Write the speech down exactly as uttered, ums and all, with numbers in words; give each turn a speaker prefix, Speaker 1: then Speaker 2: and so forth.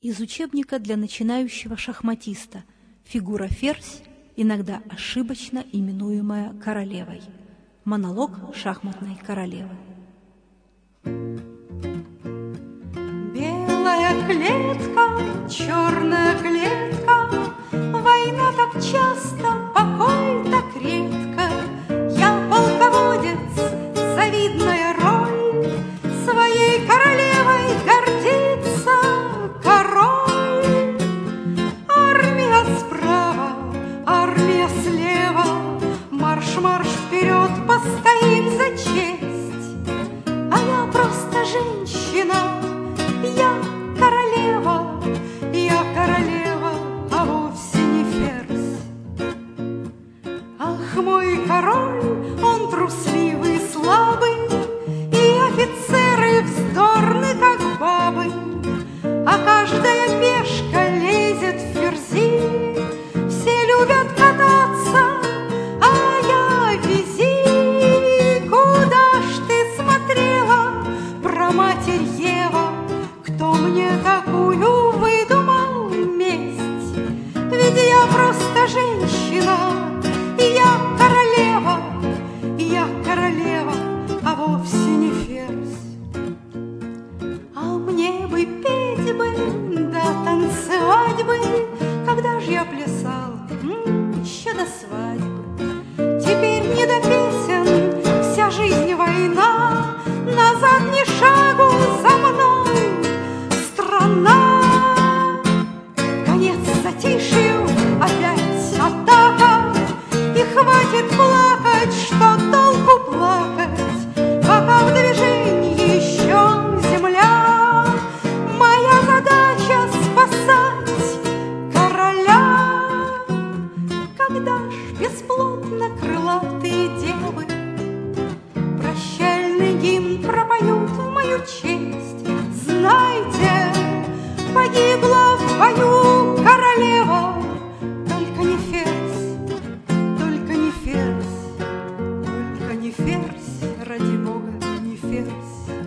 Speaker 1: Из учебника для начинающего шахматиста. Фигура ферзь, иногда ошибочно именуемая королевой. Монолог шахматной королевы.
Speaker 2: Белая клетка, черная клетка, война так часто, покой так редко. Я полководец, завидная роль, своей королевой гордится король. Армия справа, армия слева, марш-марш вперед, постоим за честь. А я просто женщина, я королева, я королева, а вовсе не ферзь. Ах, мой король, он трусливый, слабый, и офицеры вздорны, как бабы, а каждая пешка лезет в ферзи. Все любят кататься, а я вези. Куда ж ты смотрела, проматерь Ева? Кто мне такую выдумал месть? Ведь я просто женщина, и я королева, я королева, а вовсе не ферзь. А мне бы петь бы, да танцевать бы, когда ж я плясал, м-м, еще до свадьбы. Теперь не до песен, вся жизнь война, назад ни шагу за мной, страна. Конец затишью, опять атака, и хватит плакать, что толку плакать, пока в движении еще земля. Моя задача спасать короля. Когда ж бесплотно крылатые девы прощальный гимн пропоют в мою честь, знайте, погибла в бою королева. Только не ферзь, только не ферзь, только не ферзь, ради бога, не ферзь.